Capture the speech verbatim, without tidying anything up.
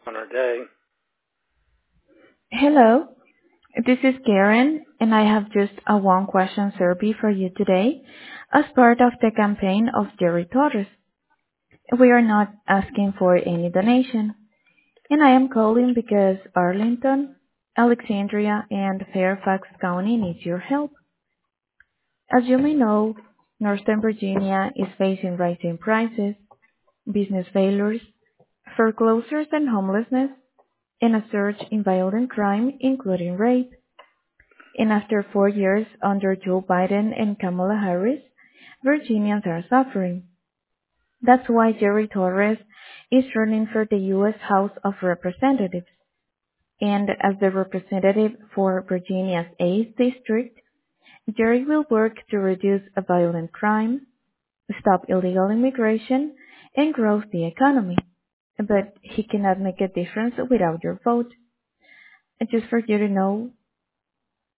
on our day. Hello, this is Karen, and I have just a one question survey for you today as part of the campaign of Jerry Torres. We are not asking for any donation, and I am calling because Arlington, Alexandria, and Fairfax County need your help. As you may know, Northern Virginia is facing rising prices, business failures, foreclosures and homelessness, and a surge in violent crime, including rape. And after four years under Joe Biden and Kamala Harris, Virginians are suffering. That's why Jerry Torres is running for the U S House of Representatives. And as the representative for Virginia's eighth District, Jerry will work to reduce violent crime, stop illegal immigration, and grow the economy. But he cannot make a difference without your vote. And just for you to know,